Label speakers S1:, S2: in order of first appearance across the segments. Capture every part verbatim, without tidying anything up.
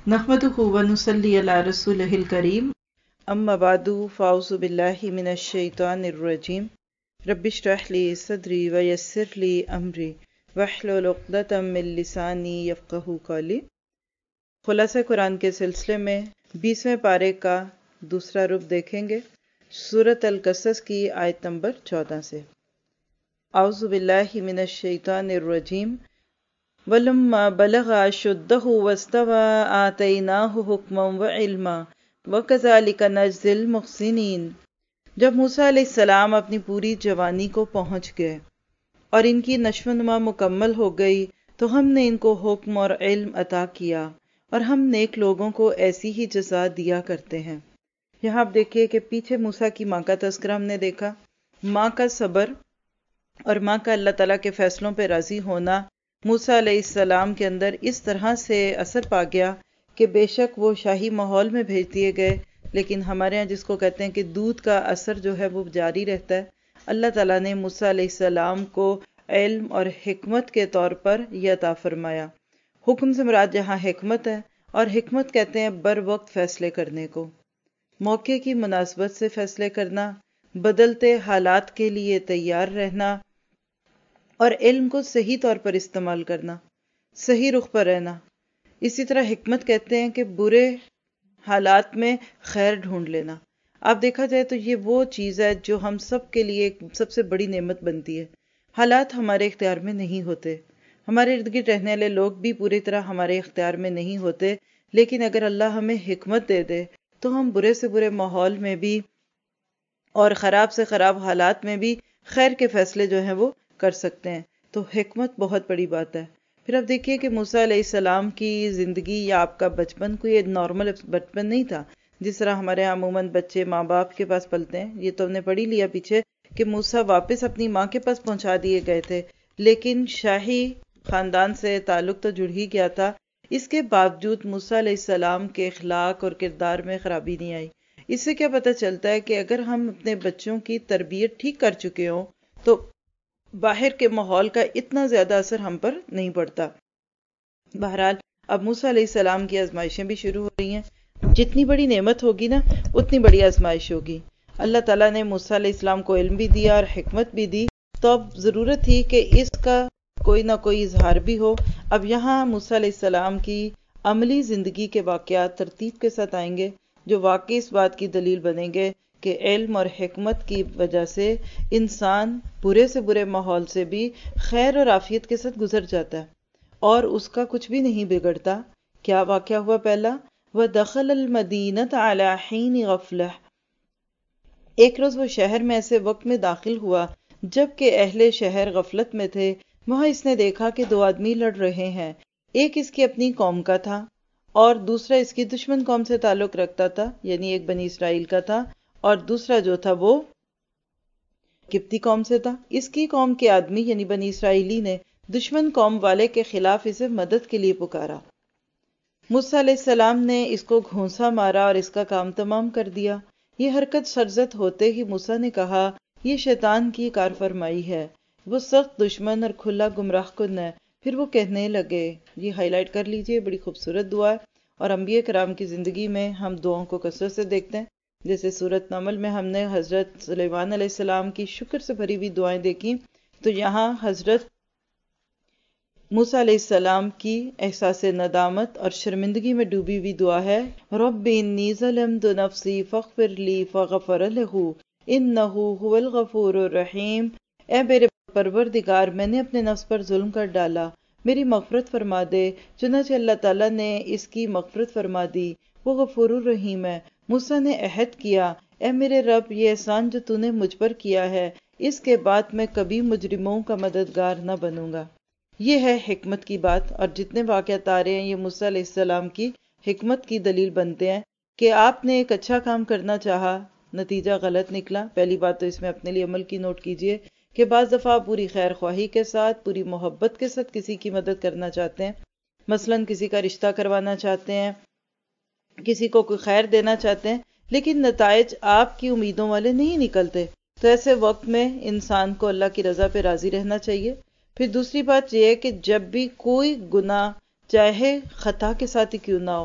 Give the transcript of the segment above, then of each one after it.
S1: नहमदुहु व नुसल्ली अला रसूलिहिल करीम अम्मा बादु फ़ाउज़ु बिल्लाहि मिनश शैतानिर रजीम रब्बिश्रह ली सदरी व यस्सिर ली अमरी वहलुल उक़दतम मिन लिसानी यफ़क़हू क़ौली। खुलासा कुरान के सिलसिले में बीसवें पारे का दूसरा रुख देखेंगे, सूरत अल कसस की आयत नंबर चौदह से। औज़ु बिल्लाहि मिनश शैतानिर रजीम वलम्मा बलगा अशुद्धहु वस्तवा आतैनाहु हुक्मन व इल्मा वकज़ालिका नज्ज़िल मुहसिनीन। जब मूसा अलैहिस्सलाम अपनी पूरी जवानी को पहुंच गए और इनकी नश्वनुमा मुकम्मल हो गई तो हमने इनको हुक्म और इल्म अता किया और हम नेक लोगों को ऐसी ही जज़ा दिया करते हैं। यहाँ आप देखिए कि पीछे मूसा की माँ का तज़किरा हमने देखा, माँ का सब्र और माँ का अल्लाह ताला के फैसलों पर राजी होना मूसा अलैहिस्सलाम के अंदर इस तरह से असर पा गया कि बेशक वो शाही माहौल में भेज दिए गए, लेकिन हमारे यहाँ जिसको कहते हैं कि दूध का असर जो है वो जारी रहता है। अल्लाह ताला ने मूसा अलैहिस्सलाम को इल्म और हिकमत के तौर पर यह अता फरमाया। हुक्म से मुराद यहाँ हिकमत है, और हिकमत कहते हैं बर वक्त फैसले करने को, मौके की मुनासबत से फैसले करना, बदलते हालात के लिए तैयार रहना और इल्म को सही तौर पर इस्तेमाल करना, सही रुख पर रहना। इसी तरह हिकमत कहते हैं कि बुरे हालात में खैर ढूंढ लेना। आप देखा जाए तो ये वो चीज़ है जो हम सब के लिए एक सबसे बड़ी नेमत बनती है। हालात हमारे इख्तियार में नहीं होते, हमारे इर्द गिर्द रहने वाले लोग भी पूरी तरह हमारे इख्तियार में नहीं होते, लेकिन अगर अल्लाह हमें हिकमत दे दे तो हम बुरे से बुरे माहौल में भी और ख़राब से ख़राब हालात में भी खैर के फैसले जो हैं वो कर सकते हैं। तो हिकमत बहुत बड़ी बात है। फिर आप देखिए कि मूसा अलैहिस्सलाम की ज़िंदगी या आपका बचपन कोई नॉर्मल बचपन नहीं था जिस तरह हमारे यहाँ अमूमन बच्चे माँ बाप के पास पलते हैं। ये तो हमने पढ़ी लिया पीछे कि मूसा वापस अपनी माँ के पास पहुँचा दिए गए थे, लेकिन शाही ख़ानदान से ताल्लुक़ तो जुड़ ही गया था। इसके बावजूद मूसा अलैहिस्सलाम के अखलाक और किरदार में ख़राबी नहीं आई। इससे क्या पता चलता है कि अगर हम अपने बच्चों की तरबियत ठीक कर चुके हों तो बाहर के माहौल का इतना ज्यादा असर हम पर नहीं पड़ता। बहरहाल अब मूसा अलैहिस्सलाम की आजमाइशें भी शुरू हो रही हैं। जितनी बड़ी नेमत होगी ना उतनी बड़ी आजमाइश होगी। अल्लाह ताला ने मूसा अलैहिस्सलाम को इल्म भी दिया और हिकमत भी दी, तो अब जरूरत थी कि इसका कोई ना कोई इजहार भी हो। अब यहाँ मूसा अलैहिस्सलाम की अमली जिंदगी के वाकयात तरतीब के साथ आएंगे जो वाकई इस बात की दलील बनेंगे कि इल्म और हिकमत की वजह से इंसान बुरे से बुरे माहौल से भी खैर और आफियत के साथ गुजर जाता है और उसका कुछ भी नहीं बिगड़ता। क्या वाकया हुआ? पहला, वह दखल अल मदीनत अलाहीन गफलह। एक रोज वो शहर में ऐसे वक्त में दाखिल हुआ जबकि अहले शहर गफलत में थे। वहां इसने देखा कि दो आदमी लड़ रहे हैं, एक इसकी अपनी कौम का था और दूसरा इसकी दुश्मन कौम से ताल्लुक रखता था, यानी एक बनी इसराइल का था और दूसरा जो था वो किप्ती कौम से था। इसकी कौम के आदमी यानी बनी इसराइली ने दुश्मन कौम वाले के खिलाफ इसे मदद के लिए पुकारा। मूसा अलैहिस्सलाम ने इसको घूंसा मारा और इसका काम तमाम कर दिया। ये हरकत सरजद होते ही मूसा ने कहा, ये शैतान की कार फरमाई है, वो सख्त दुश्मन और खुला गुमराह कुन है। फिर वो कहने लगे, ये हाईलाइट कर लीजिए, बड़ी खूबसूरत दुआ है और अंबिया कराम की जिंदगी में हम दुआओं को कसरत से देखते हैं। जैसे सूरत नमल में हमने हजरत सुलेमान अलैहिस्सलाम की शुक्र से भरी हुई दुआएं देखी, तो यहाँ हजरत मूसा अलैहिस्सलाम की एहसास नदामत और शर्मिंदगी में डूबी हुई दुआ है, रब्बी इन्नी ज़लमतु नफ्सी फ़ग़फ़िर ली फ़ग़फ़र लहू इन्नहु हुवल गफ़ूरुर रहीम। ए मेरे परवरदिगार, मैंने अपने नफ्स पर जुल्म कर डाला, मेरी मग़फ़िरत फरमा दे। चुनांचे अल्लाह ताला ने इसकी मग़फ़िरत फरमा दी, वो गफ़ूरुर रहीम है। मूसा ने अहद किया, ए मेरे रब, ये एहसान जो तूने मुझ पर किया है इसके बाद मैं कभी मुजरिमों का मददगार न बनूंगा। ये है हिकमत की बात, और जितने वाक़यात आ रहे हैं ये मूसा अलैहिस्सलाम की हिकमत की दलील बनते हैं कि आपने एक अच्छा काम करना चाहा, नतीजा गलत निकला। पहली बात तो इसमें अपने लिए अमल की नोट कीजिए कि बाज़ दफ़ा पूरी खैर ख्वाही के साथ, पूरी मोहब्बत के साथ किसी की मदद करना चाहते हैं, मसलन किसी का रिश्ता करवाना चाहते हैं, किसी को कोई खैर देना चाहते हैं, लेकिन नताइज आपकी उम्मीदों वाले नहीं निकलते, तो ऐसे वक्त में इंसान को अल्लाह की रज़ा पे राज़ी रहना चाहिए। फिर दूसरी बात यह है कि जब भी कोई गुनाह चाहे खता के साथ ही क्यों ना हो,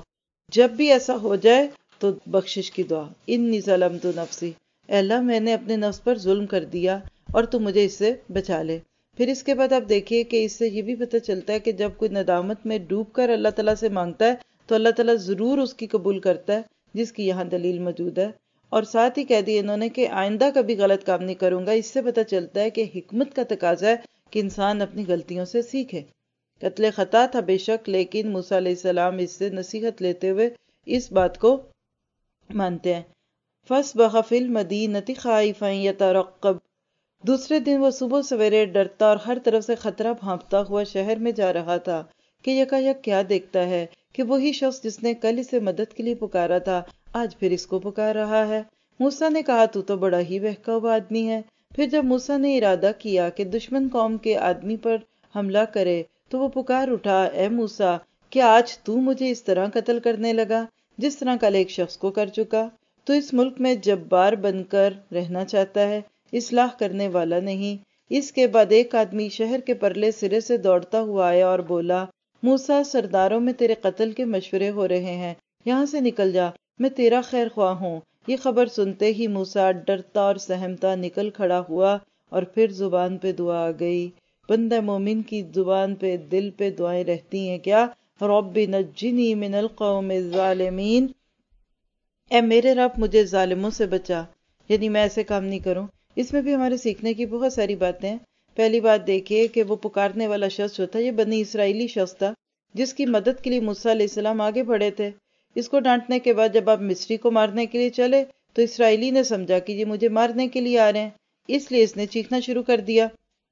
S1: جب بھی ایسا ہو جائے تو بخشش کی دعا، انی ظلمت نفسی، اے اللہ میں نے اپنے نفس پر ظلم کر دیا اور تو مجھے اس سے بچا لے۔ پھر اس کے بعد آپ دیکھیے کہ اس سے یہ بھی پتہ چلتا ہے کہ جب کوئی ندامت میں ڈوب کر اللہ تعالیٰ سے مانگتا ہے تو اللہ تعالیٰ ضرور اس کی قبول کرتا ہے، جس کی یہاں دلیل موجود ہے۔ اور ساتھ ہی کہہ دیا انہوں نے کہ آئندہ کبھی غلط کام نہیں کروں گا۔ اس سے پتہ چلتا ہے کہ حکمت کا تقاضا ہے کہ انسان اپنی غلطیوں سے سیکھے۔ قتل خطا تھا بے شک، لیکن موسیٰ علیہ السلام اس سے نصیحت لیتے ہوئے اس بات کو مانتے ہیں۔ فَأَصْبَحَ فِي الْمَدِينَةِ خَائِفًا يَتَرَقَّبُ، دوسرے دن وہ صبح سویرے ڈرتا اور ہر طرف سے خطرہ بھانپتا ہوا شہر میں جا رہا تھا کہ یکایک کیا دیکھتا ہے کہ وہی شخص جس نے کل اسے مدد کے لیے پکارا تھا آج پھر اس کو پکار رہا ہے۔ موسیٰ نے کہا تو تو بڑا ہی بہکا ہوا آدمی ہے۔ پھر جب موسیٰ نے ارادہ کیا کہ دشمن قوم کے آدمی پر حملہ کرے تو وہ پکار اٹھا، اے موسیٰ کیا آج تو مجھے اس طرح قتل کرنے لگا جس طرح کل ایک شخص کو کر چکا؟ تو اس ملک میں جبار بن کر رہنا چاہتا ہے، اصلاح کرنے والا نہیں۔ اس کے بعد ایک آدمی شہر کے پرلے سرے سے دوڑتا ہوا آیا اور بولا، موسیٰ سرداروں میں تیرے قتل کے مشورے ہو رہے ہیں، یہاں سے نکل جا، میں تیرا خیر خواہ ہوں۔ یہ خبر سنتے ہی موسیٰ ڈرتا اور سہمتا نکل کھڑا ہوا اور پھر زبان پہ دعا آ گئی۔ بندہ مومن کی زبان پہ دل پہ دعائیں رہتی ہیں کیا؟ رب نجنی من القوم الظالمین، اے میرے رب مجھے ظالموں سے بچا، یعنی میں ایسے کام نہیں کروں۔ اس میں بھی ہمارے سیکھنے کی بہت ساری باتیں ہیں۔ پہلی بات دیکھیے کہ وہ پکارنے والا شخص جو تھا یہ بنی اسرائیلی شخص تھا جس کی مدد کے لیے موسیٰ علیہ السلام آگے بڑھے تھے۔ اس کو ڈانٹنے کے بعد جب آپ مصری کو مارنے کے لیے چلے تو اسرائیلی نے سمجھا کہ یہ مجھے مارنے کے لیے آ رہے ہیں، اس لیے اس نے چیخنا شروع کر دیا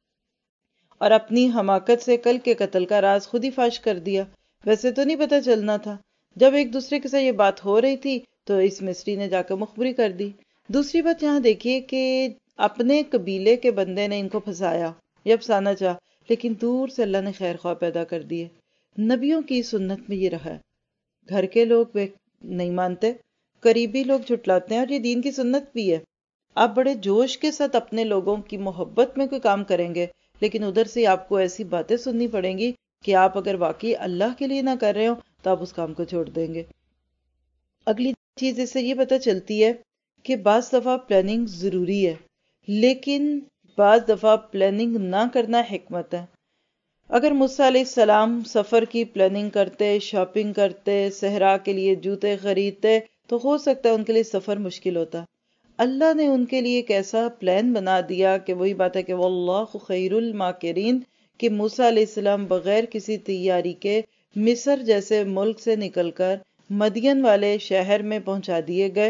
S1: اور اپنی حماقت سے کل کے قتل کا راز خود ہی فاش کر دیا۔ ویسے تو نہیں پتہ چلنا تھا۔ جب ایک دوسرے کے ساتھ یہ بات ہو رہی تھی تو اس مصری نے جا کر مخبری کر دی۔ دوسری بات یہاں دیکھیے کہ اپنے قبیلے کے بندے نے ان کو پھنسایا یا پھنسانا چاہ، لیکن دور سے اللہ نے خیر خواہ پیدا کر دیے۔ نبیوں کی سنت میں یہ رہا ہے، گھر کے لوگ وہ نہیں مانتے، قریبی لوگ جھٹلاتے ہیں، اور یہ دین کی سنت بھی ہے۔ آپ بڑے جوش کے ساتھ اپنے لوگوں کی محبت میں کوئی کام کریں گے، لیکن ادھر سے آپ کو ایسی باتیں سننی پڑیں گی کہ آپ اگر واقعی اللہ کے لیے نہ کر رہے ہو تو آپ اس کام کو چھوڑ دیں گے۔ اگلی چیز اس سے یہ پتہ چلتی ہے کہ بعض دفعہ پلاننگ ضروری ہے، لیکن بعض دفعہ پلاننگ نہ کرنا حکمت ہے۔ اگر موسیٰ علیہ السلام سفر کی پلاننگ کرتے، شاپنگ کرتے، صحرا کے لیے جوتے خریدتے تو ہو سکتا ہے ان کے لیے سفر مشکل ہوتا۔ اللہ نے ان کے لیے ایک ایسا پلان بنا دیا کہ وہی بات ہے کہ واللہ خیر الماکرین، کہ موسیٰ علیہ السلام بغیر کسی تیاری کے مصر جیسے ملک سے نکل کر مدین والے شہر میں پہنچا دیے گئے۔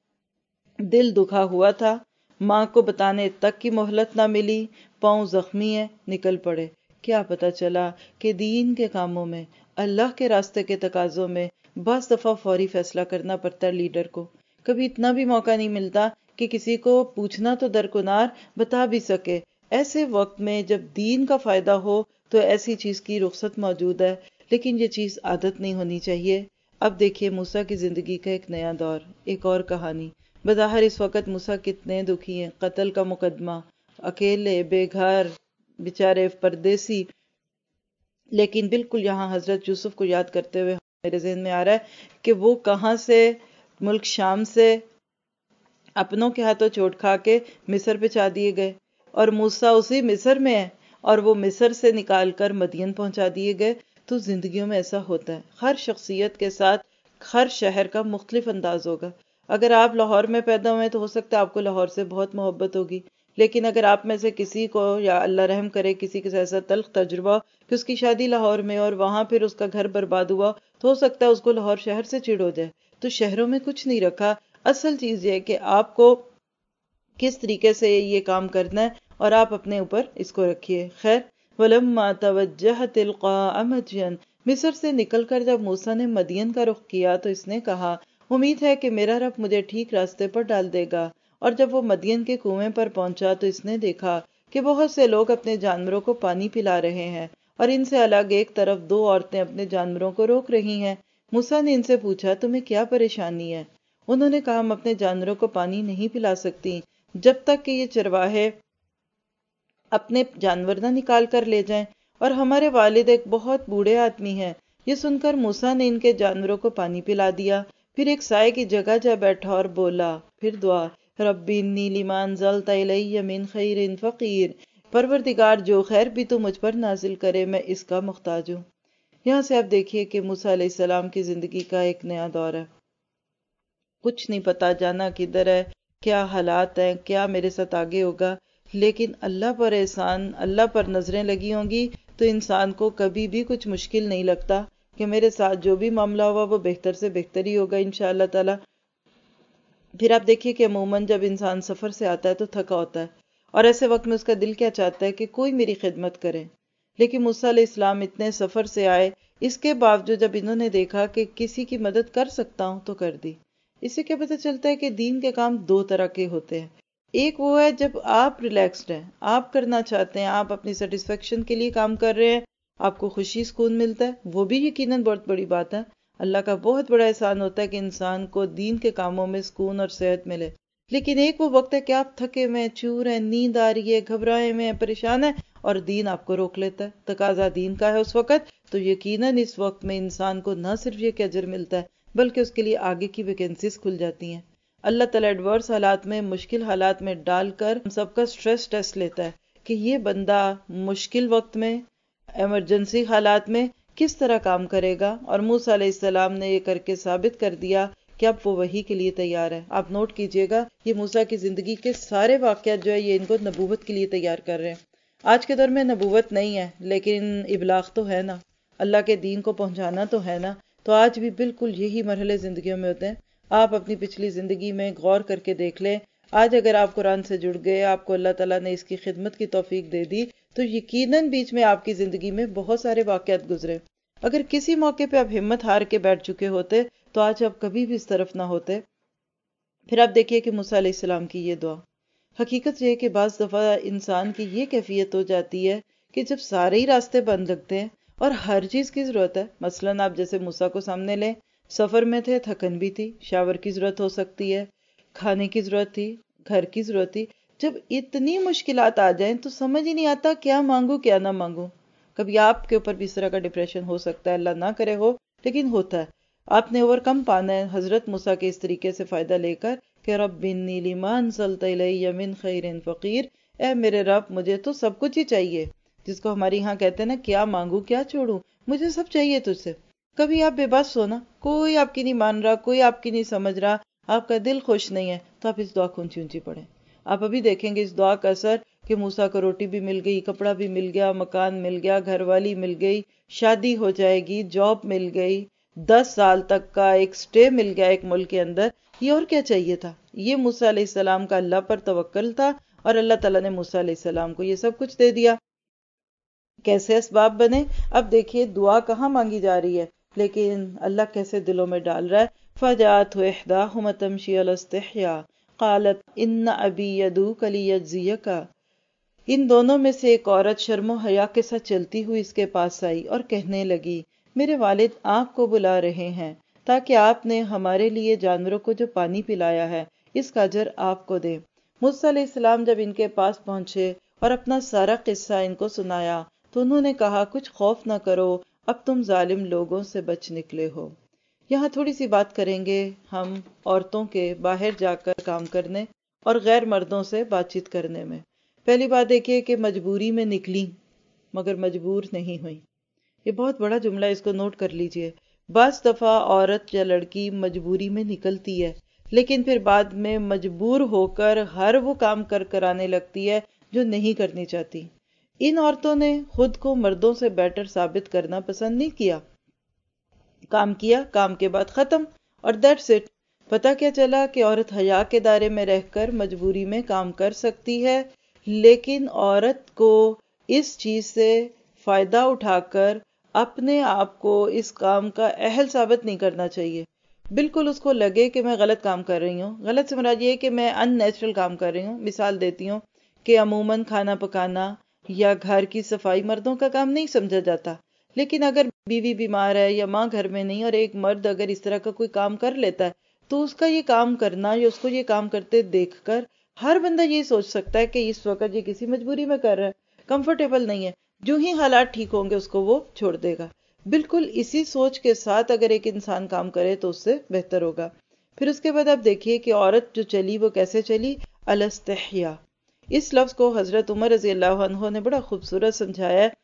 S1: دل دکھا ہوا تھا، ماں کو بتانے تک کی مہلت نہ ملی، پاؤں زخمی ہے، نکل پڑے۔ کیا پتا چلا کہ دین کے کاموں میں، اللہ کے راستے کے تقاضوں میں بعض دفعہ فوری فیصلہ کرنا پڑتا ہے لیڈر کو۔ کبھی اتنا بھی موقع نہیں ملتا کہ کسی کو پوچھنا تو درکنار بتا بھی سکے۔ ایسے وقت میں جب دین کا فائدہ ہو تو ایسی چیز کی رخصت موجود ہے، لیکن یہ چیز عادت نہیں ہونی چاہیے۔ اب دیکھیے موسیٰ کی زندگی کا ایک نیا دور، ایک اور کہانی۔ بظاہر اس وقت موسیٰ کتنے دکھی ہیں، قتل کا مقدمہ، اکیلے، بے گھر، بیچارے پردیسی، لیکن بالکل یہاں حضرت یوسف کو یاد کرتے ہوئے میرے ذہن میں آ رہا ہے کہ وہ کہاں سے ملک شام سے اپنوں کے ہاتھوں چوٹ کھا کے مصر پہ چا دیے گئے، اور موسیٰ اسی مصر میں ہے اور وہ مصر سے نکال کر مدین پہنچا دیے گئے۔ تو زندگیوں میں ایسا ہوتا ہے، ہر شخصیت کے ساتھ ہر شہر کا مختلف انداز ہوگا۔ اگر آپ لاہور میں پیدا ہوئے تو ہو سکتا ہے آپ کو لاہور سے بہت محبت ہوگی، لیکن اگر آپ میں سے کسی کو، یا اللہ رحم کرے کسی کے ایسا تلخ تجربہ کہ اس کی شادی لاہور میں اور وہاں پھر اس کا گھر برباد ہوا، تو ہو سکتا ہے اس کو لاہور شہر سے چڑ ہو جائے۔ تو شہروں میں کچھ نہیں رکھا، اصل چیز یہ ہے کہ آپ کو کس طریقے سے یہ کام کرنا ہے اور آپ اپنے اوپر اس کو رکھیے۔ خیر، وَلَمَّا تَوَجَّهَ تِلْقَاءَ مَدْيَنَ، مصر سے نکل کر جب موسیٰ نے مدین کا رخ کیا تو اس نے کہا، امید ہے کہ میرا رب مجھے ٹھیک راستے پر ڈال دے گا۔ اور جب وہ مدین کے کنویں پر پہنچا تو اس نے دیکھا کہ بہت سے لوگ اپنے جانوروں کو پانی پلا رہے ہیں، اور ان سے الگ ایک طرف دو عورتیں اپنے جانوروں کو روک رہی ہیں۔ موسیٰ نے ان سے پوچھا، تمہیں کیا پریشانی ہے؟ انہوں نے کہا، ہم اپنے جانوروں کو پانی نہیں پلا سکتی جب تک کہ یہ چرواہے اپنے جانور نہ نکال کر لے جائیں، اور ہمارے والد ایک بہت بوڑھے آدمی ہیں یہ سن کر موسیٰ نے ان کے جانوروں کو پانی پلا دیا، پھر ایک سائے کی جگہ جا بیٹھا اور بولا، پھر دعا، ربی انی لما انزلت الی من خیر فقیر، پروردگار جو خیر بھی تو مجھ پر نازل کرے میں اس کا محتاج ہوں۔ یہاں سے آپ دیکھیے کہ موسیٰ علیہ السلام کی زندگی کا ایک نیا دور ہے، کچھ نہیں پتا، جانا کدھر ہے، کیا حالات ہیں، کیا میرے ساتھ آگے ہوگا، لیکن اللہ پر احسان، اللہ پر نظریں لگی ہوں گی تو انسان کو کبھی بھی کچھ مشکل نہیں لگتا کہ میرے ساتھ جو بھی معاملہ ہوا وہ بہتر سے بہتر ہی ہوگا انشاءاللہ تعالی۔ پھر آپ دیکھیے کہ عموماً جب انسان سفر سے آتا ہے تو تھکا ہوتا ہے، اور ایسے وقت میں اس کا دل کیا چاہتا ہے کہ کوئی میری خدمت کرے، لیکن موسیٰ علیہ السلام اتنے سفر سے آئے، اس کے باوجود جب انہوں نے دیکھا کہ کسی کی مدد کر سکتا ہوں تو کر دی۔ اس سے کیا پتہ چلتا ہے کہ دین کے کام دو طرح کے ہوتے ہیں، ایک وہ ہے جب آپ ریلیکسڈ ہیں، آپ کرنا چاہتے ہیں، آپ اپنی سیٹسفیکشن کے لیے کام کر رہے ہیں، آپ کو خوشی سکون ملتا ہے، وہ بھی یقیناً بہت بڑی بات ہے۔ اللہ کا بہت بڑا احسان ہوتا ہے کہ انسان کو دین کے کاموں میں سکون اور صحت ملے، لیکن ایک وہ وقت ہے کہ آپ تھکے ہوئے ہیں، چور ہیں، نیند آ رہی ہے، گھبرائے ہوئے ہیں، پریشان ہیں، اور دین آپ کو روک لیتا ہے، تقاضا دین کا ہے اس وقت، تو یقیناً اس وقت میں انسان کو نہ صرف یہ کہ اجر ملتا ہے بلکہ اس کے لیے آگے کی ویکنسیز کھل جاتی ہیں۔ اللہ تعالیٰ ایڈورس حالات میں، مشکل حالات میں ڈال کر ہم سب کا سٹریس ٹیسٹ لیتا ہے کہ یہ بندہ مشکل وقت میں، ایمرجنسی حالات میں کس طرح کام کرے گا، اور موسیٰ علیہ السلام نے یہ کر کے ثابت کر دیا کہ اب وہ وحی کے لیے تیار ہے۔ آپ نوٹ کیجئے گا یہ موسیٰ کی زندگی کے سارے واقعات جو ہے یہ ان کو نبوت کے لیے تیار کر رہے ہیں۔ آج کے دور میں نبوت نہیں ہے لیکن ابلاغ تو ہے نا، اللہ کے دین کو پہنچانا تو ہے نا، تو آج بھی بالکل یہی مرحلے زندگیوں میں ہوتے ہیں۔ آپ اپنی پچھلی زندگی میں غور کر کے دیکھ لیں، آج اگر آپ قرآن سے جڑ گئے، آپ کو اللہ تعالیٰ نے اس کی خدمت کی توفیق دے دی، تو یقیناً بیچ میں آپ کی زندگی میں بہت سارے واقعات گزرے۔ اگر کسی موقع پہ آپ ہمت ہار کے بیٹھ چکے ہوتے تو آج آپ کبھی بھی اس طرف نہ ہوتے۔ پھر آپ دیکھیے کہ موسیٰ علیہ السلام کی یہ دعا، حقیقت یہ ہے کہ بعض دفعہ انسان کی یہ کیفیت ہو جاتی ہے کہ جب سارے ہی راستے بند لگتے ہیں اور ہر چیز کی ضرورت ہے، مثلاً آپ جیسے موسیٰ کو سامنے لیں، سفر میں تھے، تھکن بھی تھی، شاور کی ضرورت ہو سکتی ہے، کھانے کی ضرورت تھی، گھر کی ضرورت تھی، جب اتنی مشکلات آ جائیں تو سمجھ ہی نہیں آتا کیا مانگوں کیا نہ مانگوں۔ کبھی آپ کے اوپر بھی اس طرح کا ڈپریشن ہو سکتا ہے، اللہ نہ کرے ہو، لیکن ہوتا ہے۔ آپ نے اوور کم پانا ہے حضرت موسیٰ کے اس طریقے سے فائدہ لے کر کہ رب انی لما انزلت الی من خیر فقیر، اے میرے رب مجھے تو سب کچھ ہی چاہیے، جس کو ہماری یہاں کہتے ہیں نا کیا مانگوں کیا چھوڑوں، مجھے سب چاہیے تجھ سے۔ کبھی آپ بے بس ہو نا، کوئی آپ کی نہیں مان رہا، کوئی آپ کی نہیں سمجھ رہا، آپ کا دل خوش نہیں ہے، تو آپ اس دعا کو اونچی اونچی پڑھیں۔ آپ ابھی دیکھیں گے اس دعا کا اثر کہ موسیٰ کو روٹی بھی مل گئی، کپڑا بھی مل گیا، مکان مل گیا، گھر والی مل گئی، شادی ہو جائے گی، جاب مل گئی، دس سال تک کا ایک سٹے مل گیا ایک ملک کے اندر۔ یہ اور کیا چاہیے تھا؟ یہ موسیٰ علیہ السلام کا اللہ پر توکل تھا، اور اللہ تعالیٰ نے موسیٰ علیہ السلام کو یہ سب کچھ دے دیا۔ کیسے اسباب بنے؟ اب دیکھیے دعا کہاں مانگی جا رہی ہے، لیکن اللہ کیسے دلوں میں ڈال رہا ہے۔ فَجَاءَتْهُ إِحْدَاهُمَا تَمْشِي عَلَى اسْتِحْيَاءٍ قَالَتْ إِنَّ أَبِي يَدْعُوكَ لِيَجْزِيَكَ۔ ان دونوں میں سے ایک عورت شرم و حیا کے ساتھ چلتی ہوئی اس کے پاس آئی اور کہنے لگی، میرے والد آپ کو بلا رہے ہیں تاکہ آپ نے ہمارے لیے جانوروں کو جو پانی پلایا ہے اس کا اجر آپ کو دیں۔ موسیٰ علیہ السلام جب ان کے پاس پہنچے اور اپنا سارا قصہ ان کو سنایا تو انہوں نے کہا، کچھ خوف نہ کرو، اب تم ظالم لوگوں سے بچ نکلے ہو۔ یہاں تھوڑی سی بات کریں گے ہم عورتوں کے باہر جا کر کام کرنے اور غیر مردوں سے بات چیت کرنے میں۔ پہلی بات دیکھیے کہ مجبوری میں نکلی مگر مجبور نہیں ہوئی، یہ بہت بڑا جملہ، اس کو نوٹ کر لیجئے۔ بعض دفعہ عورت یا لڑکی مجبوری میں نکلتی ہے لیکن پھر بعد میں مجبور ہو کر ہر وہ کام کر کرانے لگتی ہے جو نہیں کرنی چاہتی۔ ان عورتوں نے خود کو مردوں سے بیٹر ثابت کرنا پسند نہیں کیا، کام کیا، کام کے بعد ختم، اور دیٹس اٹ۔ پتہ کیا چلا کہ عورت حیا کے دائرے میں رہ کر مجبوری میں کام کر سکتی ہے، لیکن عورت کو اس چیز سے فائدہ اٹھا کر اپنے آپ کو اس کام کا اہل ثابت نہیں کرنا چاہیے۔ بالکل اس کو لگے کہ میں غلط کام کر رہی ہوں، غلط سے مراد یہ کہ میں ان نیچرل کام کر رہی ہوں۔ مثال دیتی ہوں کہ عموماً کھانا پکانا یا گھر کی صفائی مردوں کا کام نہیں سمجھا جاتا، لیکن اگر بیوی بیمار ہے یا ماں گھر میں نہیں اور ایک مرد اگر اس طرح کا کوئی کام کر لیتا ہے تو اس کا یہ کام کرنا یا اس کو یہ کام کرتے دیکھ کر ہر بندہ یہ سوچ سکتا ہے کہ اس وقت یہ کسی مجبوری میں کر رہا ہے، کمفرٹیبل نہیں ہے، جو ہی حالات ٹھیک ہوں گے اس کو وہ چھوڑ دے گا۔ بالکل اسی سوچ کے ساتھ اگر ایک انسان کام کرے تو اس سے بہتر ہوگا۔ پھر اس کے بعد آپ دیکھیے کہ عورت جو چلی وہ کیسے چلی، الاستحیا، اس لفظ کو حضرت عمر رضی اللہ عنہ نے بڑا خوبصورت سمجھایا ہے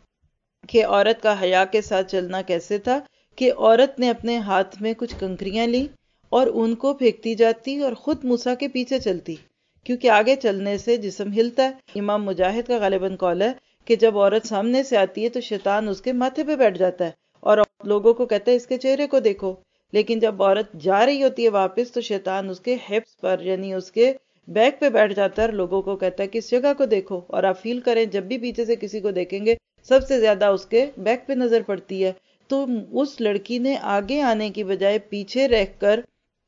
S1: کہ عورت کا حیا کے ساتھ چلنا کیسے تھا، کہ عورت نے اپنے ہاتھ میں کچھ کنکریاں لی اور ان کو پھینکتی جاتی اور خود موسیٰ کے پیچھے چلتی، کیونکہ آگے چلنے سے جسم ہلتا ہے۔ امام مجاہد کا غالباً قول ہے کہ جب عورت سامنے سے آتی ہے تو شیطان اس کے ماتھے پہ بیٹھ جاتا ہے اور لوگوں کو کہتا ہے اس کے چہرے کو دیکھو، لیکن جب عورت جا رہی ہوتی ہے واپس تو شیطان اس کے ہپس پر یعنی اس کے بیک پہ بیٹھ جاتا ہے اور لوگوں کو کہتا ہے کہ اس جگہ کو دیکھو۔ اور آپ فیل کریں جب بھی پیچھے سے کسی کو دیکھیں گے سب سے زیادہ اس کے بیک پہ نظر پڑتی ہے۔ تو اس لڑکی نے آگے آنے کی بجائے پیچھے رہ کر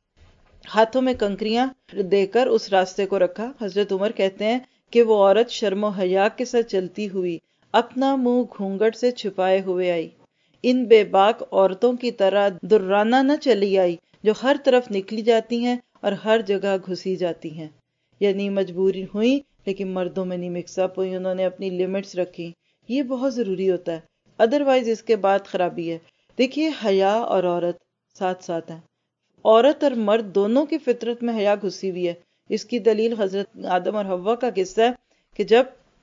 S1: ہاتھوں میں کنکریاں دے کر اس راستے کو رکھا۔ حضرت عمر کہتے ہیں کہ وہ عورت شرم و حیا کے ساتھ چلتی ہوئی اپنا منہ گھونگھٹ سے چھپائے ہوئے آئی، ان بے باک عورتوں کی طرح درانہ نہ چلی آئی جو ہر طرف نکلی جاتی ہیں اور ہر جگہ گھسی جاتی ہیں، یعنی مجبوری ہوئی لیکن مردوں میں نہیں مکس اپ ہوئی، انہوں نے اپنی لیمٹس رکھی۔ یہ بہت ضروری ہوتا ہے، ادروائز اس کے بعد خرابی ہے۔ دیکھیے حیا اور عورت ساتھ ساتھ ہیں، عورت اور مرد دونوں کی فطرت میں حیا گھسی ہوئی ہے۔ اس کی دلیل حضرت آدم اور حوا کا قصہ ہے کہ جب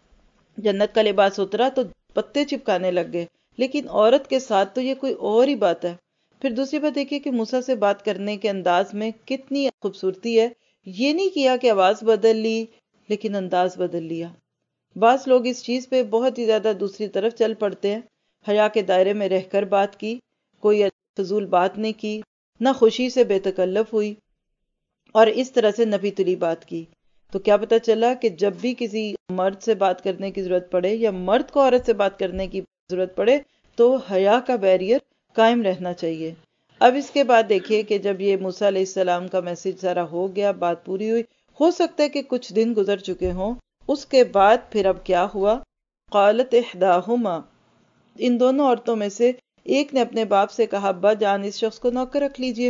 S1: جنت کا لباس اترا تو پتے چپکانے لگ گئے، لیکن عورت کے ساتھ تو یہ کوئی اور ہی بات ہے۔ پھر دوسری بات دیکھیے کہ موسیٰ سے بات کرنے کے انداز میں کتنی خوبصورتی ہے، یہ نہیں کیا کہ آواز بدل لی لیکن انداز بدل لیا۔ بعض لوگ اس چیز پہ بہت ہی زیادہ دوسری طرف چل پڑتے ہیں، حیا کے دائرے میں رہ کر بات کی، کوئی فضول بات نہیں کی، نہ خوشی سے بے تکلف ہوئی اور اس طرح سے نبی تلی بات کی۔ تو کیا پتا چلا کہ جب بھی کسی مرد سے بات کرنے کی ضرورت پڑے یا مرد کو عورت سے بات کرنے کی ضرورت پڑے تو حیا کا بیریئر قائم رہنا چاہیے۔ اب اس کے بعد دیکھیے کہ جب یہ موسیٰ علیہ السلام کا میسج سارا ہو گیا، بات پوری ہوئی، ہو سکتا ہے کہ کچھ دن گزر چکے ہوں، اس کے بعد پھر اب کیا ہوا، قالت احداہما، ان دونوں عورتوں میں سے ایک نے اپنے باپ سے کہا ابا جان اس شخص کو نوکر رکھ لیجئے،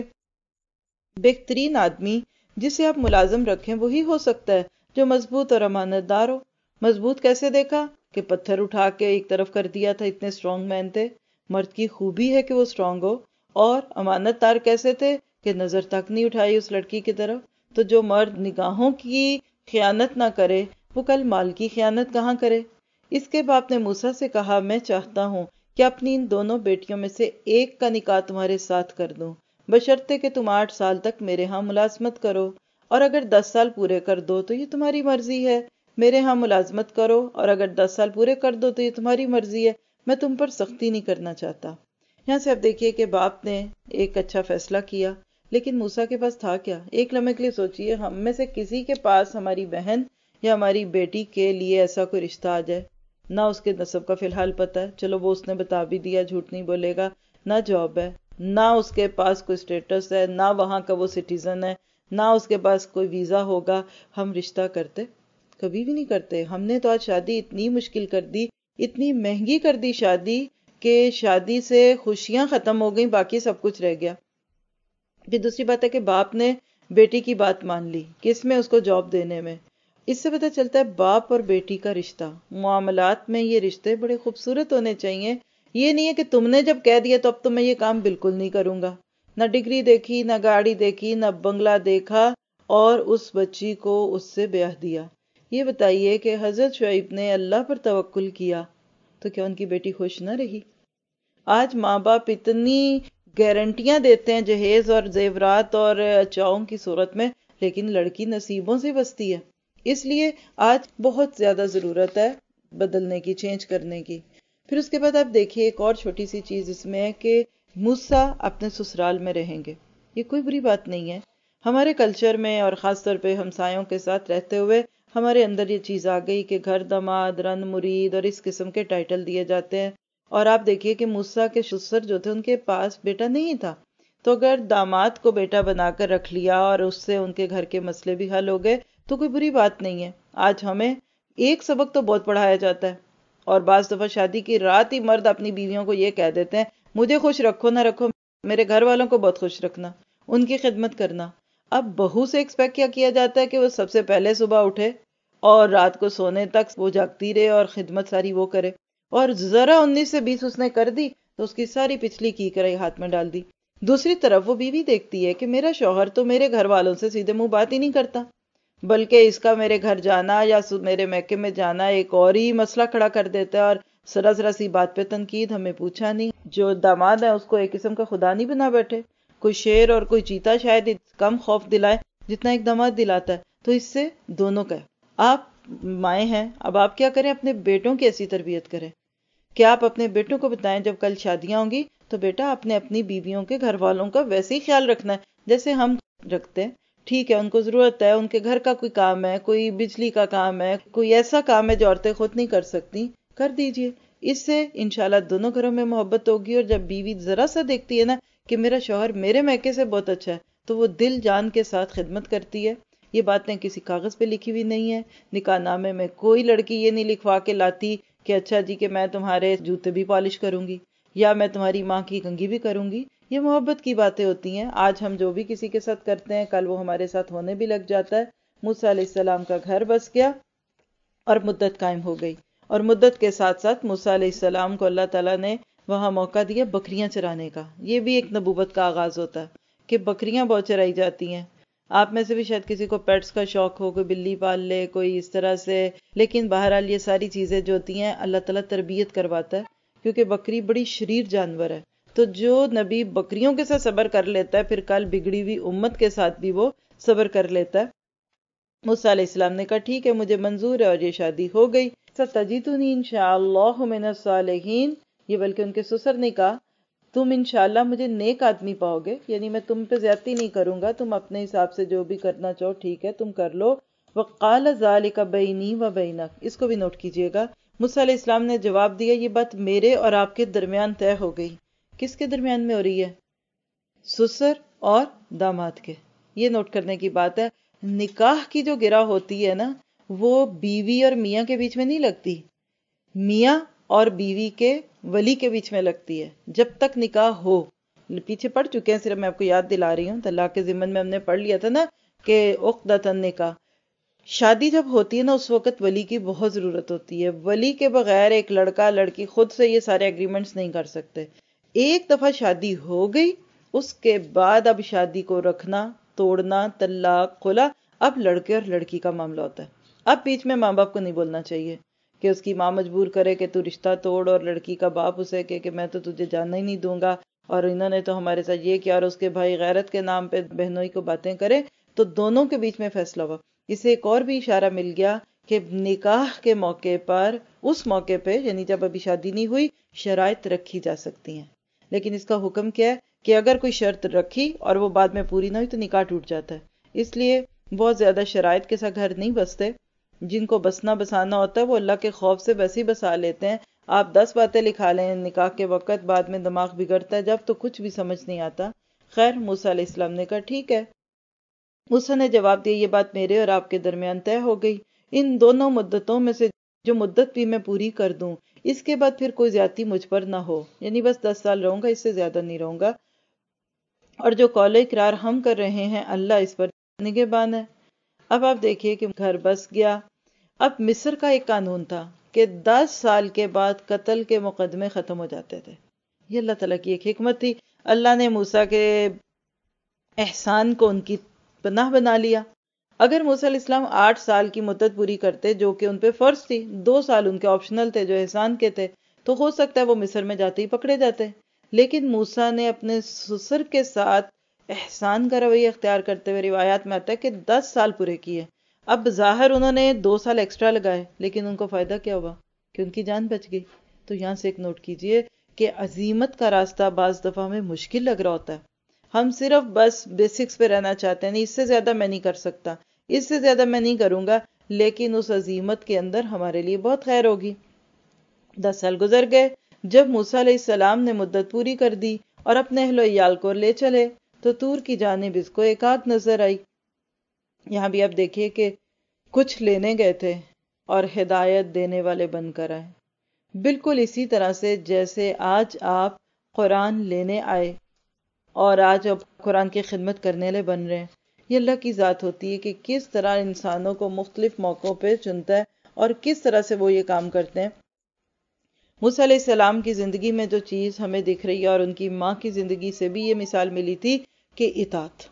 S1: بہترین آدمی جسے آپ ملازم رکھیں وہی ہو سکتا ہے جو مضبوط اور امانت دار ہو۔ مضبوط کیسے دیکھا کہ پتھر اٹھا کے ایک طرف کر دیا تھا، اتنے سٹرونگ مین تھے، مرد کی خوبی ہے کہ وہ سٹرونگ ہو۔ اور امانت دار کیسے تھے کہ نظر تک نہیں اٹھائی اس لڑکی کی طرف۔ تو جو مرد نگاہوں کی خیانت نہ کرے وہ کل مال کی خیانت کہاں کرے۔ اس کے باپ نے موسیٰ سے کہا میں چاہتا ہوں کہ اپنی ان دونوں بیٹیوں میں سے ایک کا نکاح تمہارے ساتھ کر دوں، بشرطے کہ تم آٹھ سال تک میرے ہاں ملازمت کرو، اور اگر دس سال پورے کر دو تو یہ تمہاری مرضی ہے، میرے ہاں ملازمت کرو اور اگر دس سال پورے کر دو تو یہ تمہاری مرضی ہے، میں تم پر سختی نہیں کرنا چاہتا۔ یہاں سے اب دیکھیے کہ باپ نے ایک اچھا فیصلہ کیا، لیکن موسیٰ کے پاس تھا کیا؟ ایک لمحے کے لیے سوچئے ہم میں سے کسی کے پاس ہماری بہن یا ہماری بیٹی کے لیے ایسا کوئی رشتہ آ جائے، نہ اس کے نسب کا فی الحال پتہ ہے، چلو وہ اس نے بتا بھی دیا، جھوٹ نہیں بولے گا، نہ جاب ہے، نہ اس کے پاس کوئی سٹیٹس ہے، نہ وہاں کا وہ سٹیزن ہے، نہ اس کے پاس کوئی ویزا ہوگا، ہم رشتہ کرتے؟ کبھی بھی نہیں کرتے۔ ہم نے تو آج شادی اتنی مشکل کر دی، اتنی مہنگی کر دی شادی کہ شادی سے خوشیاں ختم ہو گئیں، باقی سب کچھ رہ گیا۔ پھر دوسری بات ہے کہ باپ نے بیٹی کی بات مان لی، کس میں؟ اس کو جاب دینے میں۔ اس سے پتہ چلتا ہے باپ اور بیٹی کا رشتہ، معاملات میں یہ رشتے بڑے خوبصورت ہونے چاہیے۔ یہ نہیں ہے کہ تم نے جب کہہ دیا تو اب تو میں یہ کام بالکل نہیں کروں گا، نہ ڈگری دیکھی، نہ گاڑی دیکھی، نہ بنگلہ دیکھا اور اس بچی کو اس سے بیاہ دیا۔ یہ بتائیے کہ حضرت شعیب نے اللہ پر توکل کیا تو کیا ان کی بیٹی خوش نہ رہی؟ آج ماں باپ اتنی گارنٹیاں دیتے ہیں جہیز اور زیورات اور اچاؤں کی صورت میں، لیکن لڑکی نصیبوں سے بستی ہے۔ اس لیے آج بہت زیادہ ضرورت ہے بدلنے کی، چینج کرنے کی۔ پھر اس کے بعد آپ دیکھیے ایک اور چھوٹی سی چیز اس میں ہے کہ موسیٰ اپنے سسرال میں رہیں گے، یہ کوئی بری بات نہیں ہے۔ ہمارے کلچر میں اور خاص طور پہ ہمسایوں کے ساتھ رہتے ہوئے ہمارے اندر یہ چیز آ گئی کہ گھر داماد، رن مرید اور اس قسم کے ٹائٹل دیے جاتے ہیں۔ اور آپ دیکھیے کہ موسیٰ کے سسر جو تھے ان کے پاس بیٹا نہیں تھا، تو اگر داماد کو بیٹا بنا کر رکھ لیا اور اس سے ان کے گھر کے مسئلے بھی حل ہو گئے تو کوئی بری بات نہیں ہے۔ آج ہمیں ایک سبق تو بہت پڑھایا جاتا ہے، اور بعض دفعہ شادی کی رات ہی مرد اپنی بیویوں کو یہ کہہ دیتے ہیں مجھے خوش رکھو نہ رکھو، میرے گھر والوں کو بہت خوش رکھنا، ان کی خدمت کرنا۔ اب بہو سے ایکسپیکٹ کیا کیا جاتا ہے کہ وہ سب سے پہلے صبح اٹھے اور رات کو سونے تک وہ جاگتی رہے اور خدمت ساری وہ کرے، اور ذرا انیس سے بیس اس نے کر دی تو اس کی ساری پچھلی کی کرائی ہاتھ میں ڈال دی۔ دوسری طرف وہ بیوی دیکھتی ہے کہ میرا شوہر تو میرے گھر والوں سے سیدھے منہ بات ہی نہیں کرتا، بلکہ اس کا میرے گھر جانا یا میرے میکے میں جانا ایک اور ہی مسئلہ کھڑا کر دیتا ہے، اور ذرا ذرا سی بات پہ تنقید، ہمیں پوچھا نہیں۔ جو داماد ہے اس کو ایک قسم کا خدا نہیں بنا بیٹھے، کوئی شیر اور کوئی چیتا شاید کم خوف دلائے جتنا ایک داماد دلاتا ہے۔ تو اس سے دونوں کا، آپ مائیں ہیں، اب آپ کیا کریں، اپنے بیٹوں کی ایسی تربیت کریں کہ آپ اپنے بیٹوں کو بتائیں جب کل شادیاں ہوں گی تو بیٹا اپنے اپنی بیویوں کے گھر والوں کا ویسے ہی خیال رکھنا ہے جیسے ہم رکھتے ہیں۔ ٹھیک ہے، ان کو ضرورت ہے، ان کے گھر کا کوئی کام ہے، کوئی بجلی کا کام ہے، کوئی ایسا کام ہے جو عورتیں خود نہیں کر سکتی، کر دیجئے۔ اس سے انشاءاللہ دونوں گھروں میں محبت ہوگی، اور جب بیوی ذرا سا دیکھتی ہے نا کہ میرا شوہر میرے میکے سے بہت اچھا ہے، تو وہ دل جان کے ساتھ خدمت کرتی ہے۔ یہ باتیں کسی کاغذ پہ لکھی ہوئی نہیں ہے، نکاح نامے میں کوئی لڑکی یہ نہیں لکھوا کے لاتی کہ اچھا جی کہ میں تمہارے جوتے بھی پالش کروں گی یا میں تمہاری ماں کی کنگھی بھی کروں گی۔ یہ محبت کی باتیں ہوتی ہیں۔ آج ہم جو بھی کسی کے ساتھ کرتے ہیں کل وہ ہمارے ساتھ ہونے بھی لگ جاتا ہے۔ موسیٰ علیہ السلام کا گھر بس گیا اور مدت قائم ہو گئی، اور مدت کے ساتھ ساتھ موسیٰ علیہ السلام کو اللہ تعالیٰ نے وہاں موقع دیا بکریاں چرانے کا۔ یہ بھی ایک نبوت کا آغاز ہوتا ہے کہ بکریاں بہت چرائی جاتی ہیں۔ آپ میں سے بھی شاید کسی کو پیٹس کا شوق ہو، کوئی بلی پال لے، کوئی اس طرح سے، لیکن بہرحال یہ ساری چیزیں جو ہوتی ہیں اللہ تعالیٰ تربیت کرواتا ہے، کیونکہ بکری بڑی شریر جانور ہے۔ تو جو نبی بکریوں کے ساتھ صبر کر لیتا ہے، پھر کل بگڑی ہوئی امت کے ساتھ بھی وہ صبر کر لیتا ہے۔ موسیٰ علیہ السلام نے کہا ٹھیک ہے مجھے منظور ہے، اور یہ شادی ہو گئی۔ ستجدنی انشاءاللہ من الصالحین، یہ بلکہ ان کے سسر نے کہا تم انشاءاللہ مجھے نیک آدمی پاؤ گے، یعنی میں تم پہ زیادتی نہیں کروں گا، تم اپنے حساب سے جو بھی کرنا چاہو ٹھیک ہے تم کر لو۔ وقال ذالک بینی و بینک، اس کو بھی نوٹ کیجئے گا۔ موسیٰ علیہ السلام نے جواب دیا یہ بات میرے اور آپ کے درمیان طے ہو گئی۔ کس کے درمیان میں ہو رہی ہے؟ سسر اور داماد کے۔ یہ نوٹ کرنے کی بات ہے، نکاح کی جو گرہ ہوتی ہے نا وہ بیوی اور میاں کے بیچ میں نہیں لگتی، میاں اور بیوی کے ولی کے بیچ میں لگتی ہے جب تک نکاح ہو۔ پیچھے پڑھ چکے ہیں، صرف میں آپ کو یاد دلا رہی ہوں، طلاق کے ضمن میں ہم نے پڑھ لیا تھا نا کہ عقدۃ النکاح، شادی جب ہوتی ہے نا اس وقت ولی کی بہت ضرورت ہوتی ہے۔ ولی کے بغیر ایک لڑکا لڑکی خود سے یہ سارے ایگریمنٹس نہیں کر سکتے۔ ایک دفعہ شادی ہو گئی اس کے بعد اب شادی کو رکھنا، توڑنا، طلاق، خلا اب لڑکے اور لڑکی کا معاملہ ہوتا ہے۔ اب بیچ میں ماں باپ کو نہیں بولنا چاہیے کہ اس کی ماں مجبور کرے کہ تو رشتہ توڑ، اور لڑکی کا باپ اسے کہ, کہ میں تو تجھے جاننا ہی نہیں دوں گا، اور انہوں نے تو ہمارے ساتھ یہ کیا، اور اس کے بھائی غیرت کے نام پہ بہنوئی کو باتیں کرے، تو دونوں کے بیچ میں فیصلہ ہوا۔ اسے ایک اور بھی اشارہ مل گیا کہ نکاح کے موقع پر، اس موقع پہ یعنی جب ابھی شادی نہیں ہوئی، شرائط رکھی جا سکتی ہیں، لیکن اس کا حکم کیا ہے کہ اگر کوئی شرط رکھی اور وہ بعد میں پوری نہ ہوئی تو نکاح ٹوٹ جاتا ہے۔ اس لیے بہت زیادہ شرائط کے ساتھ گھر نہیں بستے، جن کو بسنا بسانا ہوتا ہے وہ اللہ کے خوف سے ویسے ہی بسا لیتے ہیں۔ آپ دس باتیں لکھا لیں نکاح کے وقت، بعد میں دماغ بگڑتا ہے جب تو کچھ بھی سمجھ نہیں آتا۔ خیر موسیٰ علیہ السلام نے کہا ٹھیک ہے۔ موسیٰ نے جواب دیا یہ بات میرے اور آپ کے درمیان طے ہو گئی، ان دونوں مدتوں میں سے جو مدت بھی میں پوری کر دوں اس کے بعد پھر کوئی زیادتی مجھ پر نہ ہو، یعنی بس دس سال رہوں گا، اس سے زیادہ نہیں رہوں گا، اور جو قول اقرار ہم کر رہے ہیں اللہ اس پر نگہبان ہے۔ اب آپ دیکھیے کہ گھر بس گیا۔ اب مصر کا ایک قانون تھا کہ دس سال کے بعد قتل کے مقدمے ختم ہو جاتے تھے۔ یہ اللہ تعالیٰ کی ایک حکمت تھی۔ اللہ نے موسیٰ کے احسان کو ان کی پناہ بنا لیا۔ اگر موسیٰ علیہ السلام آٹھ سال کی مدت پوری کرتے جو کہ ان پہ فرض تھی، دو سال ان کے آپشنل تھے جو احسان کے تھے، تو ہو سکتا ہے وہ مصر میں جاتے ہی پکڑے جاتے۔ لیکن موسیٰ نے اپنے سسر کے ساتھ احسان کا رویہ اختیار کرتے ہوئے، روایات میں آتا ہے کہ دس سال پورے کیے۔ اب ظاہر انہوں نے دو سال ایکسٹرا لگائے، لیکن ان کو فائدہ کیا ہوا کہ ان کی جان بچ گئی۔ تو یہاں سے ایک نوٹ کیجئے کہ عزیمت کا راستہ بعض دفعہ ہمیں مشکل لگ رہا ہوتا ہے، ہم صرف بس بیسکس پہ رہنا چاہتے ہیں، نہیں اس سے زیادہ میں نہیں کر سکتا، اس سے زیادہ میں نہیں کروں گا، لیکن اس عزیمت کے اندر ہمارے لیے بہت خیر ہوگی۔ دس سال گزر گئے۔ جب موسیٰ علیہ السلام نے مدت پوری کر دی اور اپنے اہل و عیال کو لے چلے تو طور کی جانب اس کو ایک آگ نظر آئی۔ یہاں بھی آپ دیکھیے کہ کچھ لینے گئے تھے اور ہدایت دینے والے بن کر آئے، بالکل اسی طرح سے جیسے آج آپ قرآن لینے آئے اور آج آپ قرآن کی خدمت کرنے والے بن رہے ہیں۔ یہ اللہ کی ذات ہوتی ہے کہ کس طرح انسانوں کو مختلف موقعوں پہ چنتا ہے اور کس طرح سے وہ یہ کام کرتے ہیں۔ موسیٰ علیہ السلام کی زندگی میں جو چیز ہمیں دکھ رہی ہے اور ان کی ماں کی زندگی سے بھی یہ مثال ملی تھی کہ اطاعت.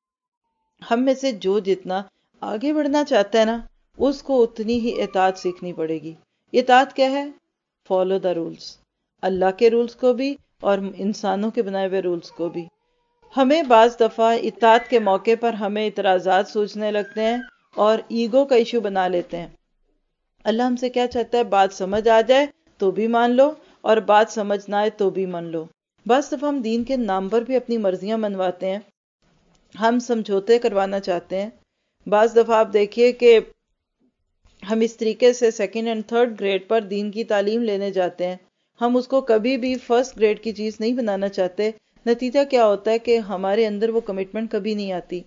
S1: ہم میں سے جو جتنا آگے بڑھنا چاہتا ہے نا اس کو اتنی ہی اطاعت سیکھنی پڑے گی. اطاعت کیا ہے؟ فالو دا رولز، اللہ کے رولز کو بھی اور انسانوں کے بنائے ہوئے رولز کو بھی. ہمیں بعض دفعہ اطاعت کے موقع پر ہمیں اعتراضات سوچنے لگتے ہیں اور ایگو کا ایشو بنا لیتے ہیں. اللہ ہم سے کیا چاہتا ہے؟ بات سمجھ آ جائے تو بھی مان لو اور بات سمجھ نہ آئے تو بھی مان لو. بعض دفعہ ہم دین کے نام پر بھی اپنی مرضیاں منواتے ہیں، ہم سمجھوتے کروانا چاہتے ہیں. بعض دفعہ آپ دیکھیے کہ ہم اس طریقے سے سیکنڈ اینڈ تھرڈ گریڈ پر دین کی تعلیم لینے جاتے ہیں، ہم اس کو کبھی بھی فرسٹ گریڈ کی چیز نہیں بنانا چاہتے. نتیجہ کیا ہوتا ہے کہ ہمارے اندر وہ کمٹمنٹ کبھی نہیں آتی.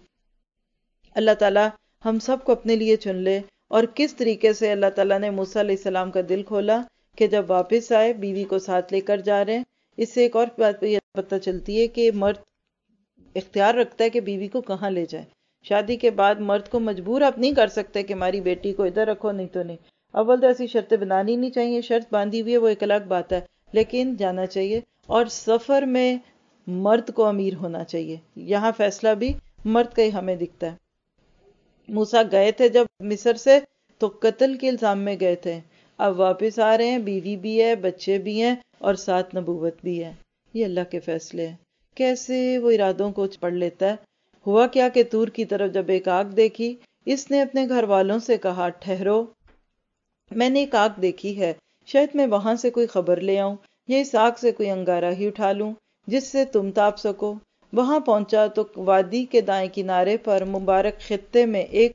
S1: اللہ تعالیٰ ہم سب کو اپنے لیے چن لے. اور کس طریقے سے اللہ تعالیٰ نے موسیٰ علیہ السلام کا دل کھولا کہ جب واپس آئے بیوی کو ساتھ لے کر جا رہے ہیں. اس سے ایک اور بات یہ پتہ چلتی ہے کہ مرد اختیار رکھتا ہے کہ بیوی کو کہاں لے جائے. شادی کے بعد مرد کو مجبور آپ نہیں کر سکتے کہ ہماری بیٹی کو ادھر رکھو نہیں تو نہیں. اول تو ایسی شرطیں بنانی نہیں چاہیے، شرط باندھی ہوئی ہے وہ ایک الگ بات ہے، لیکن جانا چاہیے. اور سفر میں مرد کو امیر ہونا چاہیے. یہاں فیصلہ بھی مرد کا ہی ہمیں دکھتا ہے. موسیٰ گئے تھے جب مصر سے تو قتل کے الزام میں گئے تھے، اب واپس آ رہے ہیں، بیوی بھی ہے، بچے بھی ہیں اور ساتھ نبوت بھی ہے. یہ اللہ کے فیصلے ہیں. کیسے وہ ارادوں کو پڑھ لیتا ہے. ہوا کیا کہ طور کی طرف جب ایک آگ دیکھی، اس نے اپنے گھر والوں سے کہا ٹھہرو، میں نے ایک آگ دیکھی ہے، شاید میں وہاں سے کوئی خبر لے آؤں یا اس آگ سے کوئی انگارہ ہی اٹھا لوں جس سے تم تاپ سکو. وہاں پہنچا تو وادی کے دائیں کنارے پر مبارک خطے میں ایک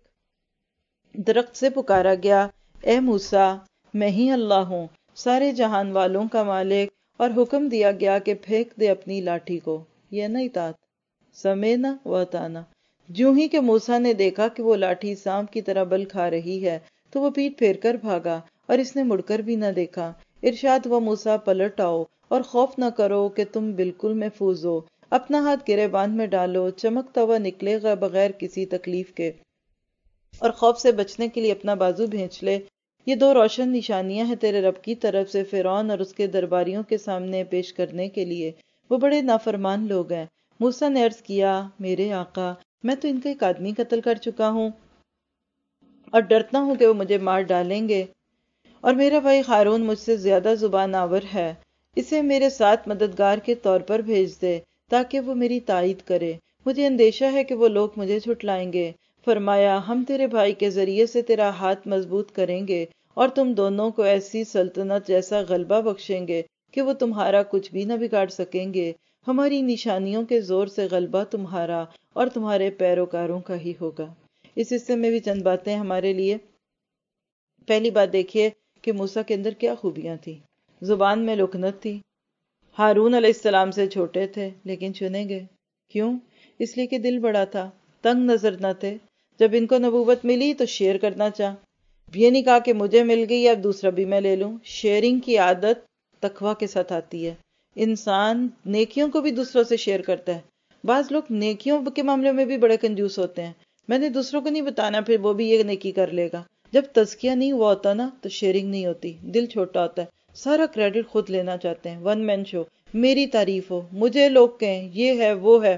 S1: درخت سے پکارا گیا، اے موسیٰ، میں ہی اللہ ہوں، سارے جہان والوں کا مالک. اور حکم دیا گیا کہ پھینک دے اپنی لاٹھی کو. یہ نا اطاعت، سمینا و اطعنا. جوں ہی کہ موسیٰ نے دیکھا کہ وہ لاٹھی سانپ کی طرح بل کھا رہی ہے تو وہ پیٹ پھیر کر بھاگا اور اس نے مڑ کر بھی نہ دیکھا. ارشاد ہوا موسیٰ پلٹ آؤ اور خوف نہ کرو کہ تم بالکل محفوظ ہو. اپنا ہاتھ گرے باندھ میں ڈالو، چمکتا ہوا نکلے گا بغیر کسی تکلیف کے. اور خوف سے بچنے کے لیے اپنا بازو بھینچ لے. یہ دو روشن نشانیاں ہیں تیرے رب کی طرف سے فرعون اور اس کے درباریوں کے سامنے پیش کرنے کے لیے. وہ بڑے نافرمان لوگ ہیں. موسیٰ نے عرض کیا، میرے آقا، میں تو ان کا ایک آدمی قتل کر چکا ہوں اور ڈرتا ہوں کہ وہ مجھے مار ڈالیں گے، اور میرا بھائی ہارون مجھ سے زیادہ زبان آور ہے. اسے میرے ساتھ مددگار کے طور پر بھیج دے تاکہ وہ میری تائید کرے. مجھے اندیشہ ہے کہ وہ لوگ مجھے جھٹلائیں گے. فرمایا، ہم تیرے بھائی کے ذریعے سے تیرا ہاتھ مضبوط کریں گے اور تم دونوں کو ایسی سلطنت جیسا غلبہ بخشیں گے کہ وہ تمہارا کچھ بھی نہ بگاڑ سکیں گے. ہماری نشانیوں کے زور سے غلبہ تمہارا اور تمہارے پیروکاروں کا ہی ہوگا. اس حصے میں بھی چند باتیں ہمارے لیے. پہلی بات دیکھیے کہ موسیٰ کے اندر کیا خوبیاں تھیں. زبان میں لکنت تھی. ہارون علیہ السلام سے چھوٹے تھے لیکن چنے گئے. کیوں؟ اس لیے کہ دل بڑا تھا، تنگ نظر نہ تھے. جب ان کو نبوت ملی تو شیئر کرنا چاہ. یہ نہیں کہا کہ مجھے مل گئی اب دوسرا بھی میں لے لوں. شیئرنگ کی عادت تقویٰ کے ساتھ آتی ہے. انسان نیکیوں کو بھی دوسروں سے شیئر کرتا ہے. بعض لوگ نیکیوں کے معاملے میں بھی بڑے کنجوس ہوتے ہیں. میں نے دوسروں کو نہیں بتانا، پھر وہ بھی یہ نیکی کر لے گا. جب تزکیہ نہیں ہوا ہوتا نا تو شیئرنگ نہیں ہوتی. دل چھوٹا ہوتا ہے، سارا کریڈٹ خود لینا چاہتے ہیں. ون مین شو، میری تعریف ہو، مجھے لوگ کہیں یہ ہے وہ ہے.